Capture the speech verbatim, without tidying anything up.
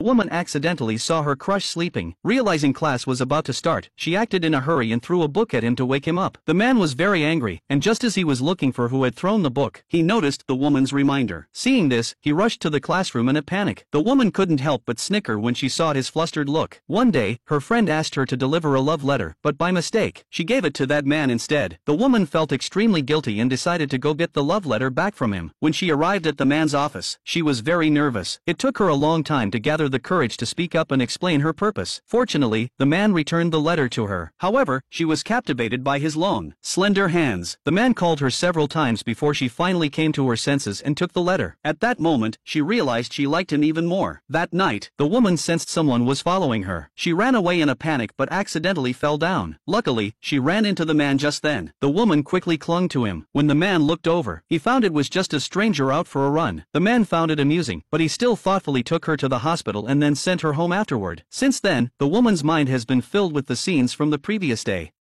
woman accidentally saw her crush sleeping. Realizing class was about to start, she acted in a hurry and threw a book at him to wake him up. The man was very angry, and just as he was looking for who had thrown the book, he noticed the woman's reminder. Seeing this, he rushed to the classroom in a panic. The woman couldn't help but snicker when she saw his flustered look. One day, her friend asked her to deliver a love letter, but by mistake, she gave it to that man instead. The woman felt extremely guilty and decided to go get the love letter back from him. When she arrived at the man's office, she was very nervous. It took her a long time to gather the courage to speak up and explain her purpose. Fortunately, the man returned the letter to her. However, she was captivated by his long, slender hands. The man called her several times before she finally came to her senses and took the letter. At that moment, she realized she liked him even more. That night, the woman sensed someone was following her. She ran away in a panic but accidentally fell down. Luckily, she ran into the man just then. The woman quickly clung to him. When the man looked over, he found it was just a stranger out for a run. The man found it amusing, but he still thoughtfully took her to the hospital and then sent her home afterward. Since then, the woman's mind has been filled with the scenes from the previous day.